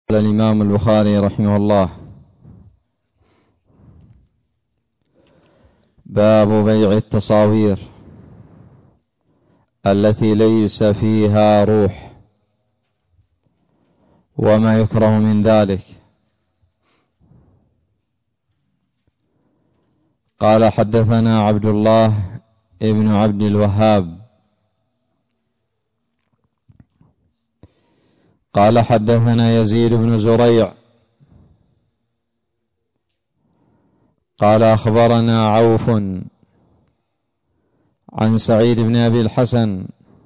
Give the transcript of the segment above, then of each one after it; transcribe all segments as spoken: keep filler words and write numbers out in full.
قال الإمام البخاري رحمه الله: باب بيع التصاوير التي ليس فيها روح وما يكره من ذلك. قال: حدثنا عبد الله ابن عبد الوهاب قال: حدثنا يزيد بن زريع قال: أخبرنا عوف عن سعيد بن أبي الحسن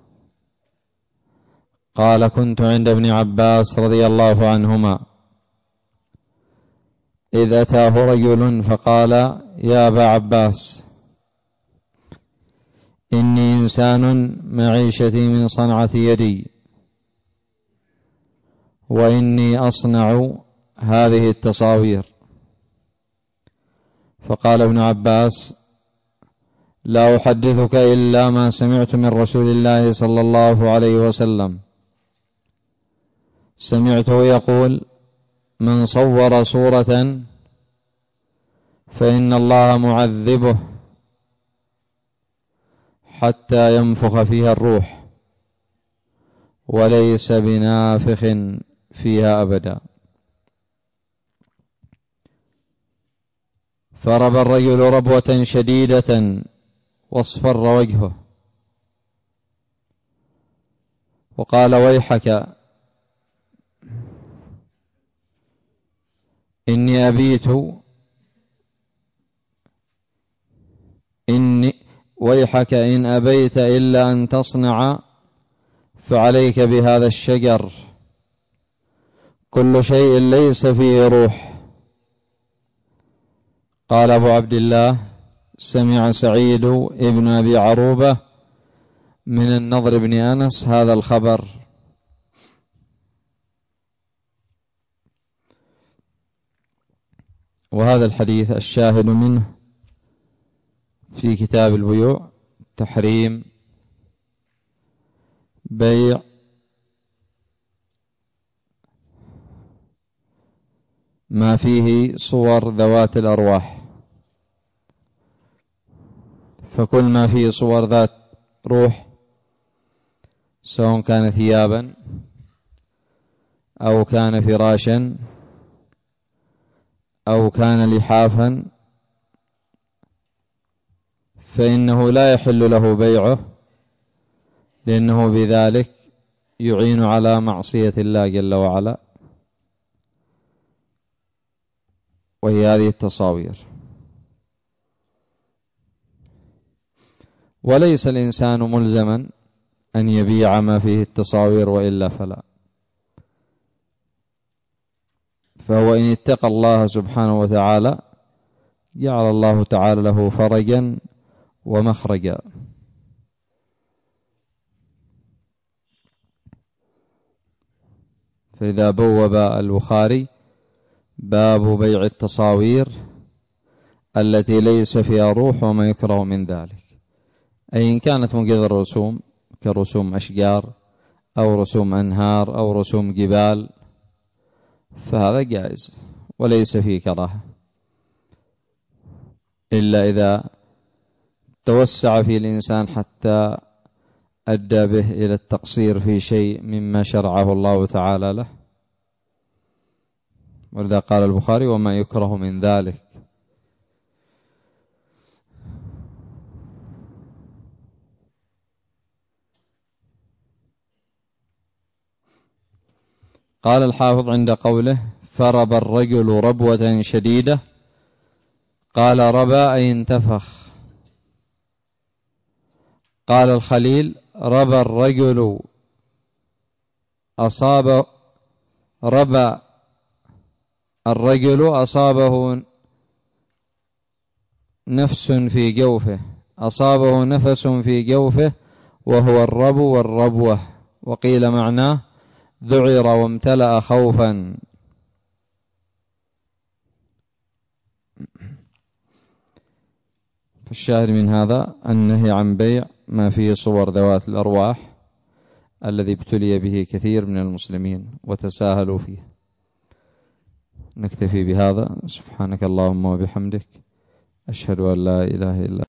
قال: كنت عند ابن عباس رضي الله عنهما إذ أتاه رجل فقال: يا أبا عباس، إني إنسان معيشتي من صنعة يدي، وإني أصنع هذه التصاوير. فقال ابن عباس: لا أحدثك إلا ما سمعت من رسول الله صلى الله عليه وسلم، سمعته يقول: من صور صورة فإن الله معذبه حتى ينفخ فيها الروح، وليس بنافخ فيها أبدا. فرب الرجل ربوة شديدة واصفر وجهه، وقال: ويحك، إني أبيت إني ويحك إن أبيت إلا أن تصنع فعليك بهذا الشجر، كل شيء ليس فيه روح. قال أبو عبد الله: سمع سعيد ابن أبي عروبة من النضر بن أنس هذا الخبر. وهذا الحديث الشاهد منه في كتاب البيوع تحريم بيع ما فيه صور ذوات الأرواح، فكل ما فيه صور ذات روح سواء كان ثيابا أو كان فراشا أو كان لحافا فإنه لا يحل له بيعه، لأنه بذلك يعين على معصية الله جل وعلا، وهي هذه التصاوير. وليس الإنسان ملزما أن يبيع ما فيه التصاوير، وإلا فلا، فهو إن اتقى الله سبحانه وتعالى جعل الله تعالى له فرجا ومخرجا. فإذا بوب البخاري باب بيع التصاوير التي ليس فيها روح وما يكره من ذلك، أي إن كانت من قدر رسوم كرسوم أشجار أو رسوم أنهار أو رسوم جبال فهذا جائز وليس فيه كراهة، إلا إذا توسع في الإنسان حتى أدى به إلى التقصير في شيء مما شرعه الله تعالى له. ولذا قال البخاري: وما يكره من ذلك. قال الحافظ عند قوله: فرب الرجل ربوة شديدة، قال: ربا أي انتفخ. قال الخليل: ربى الرجل أصاب ربى الرجل أصابه نفس في جوفه أصابه نفس في جوفه وهو الربو والربوة. وقيل معناه ذعر وامتلأ خوفا. فالشاهد من هذا النهي عن بيع ما فيه صور ذوات الأرواح الذي ابتلي به كثير من المسلمين وتساهلوا فيه. نكتفي بهذا. سبحانك اللهم وبحمدك، أشهد أن لا إله إلا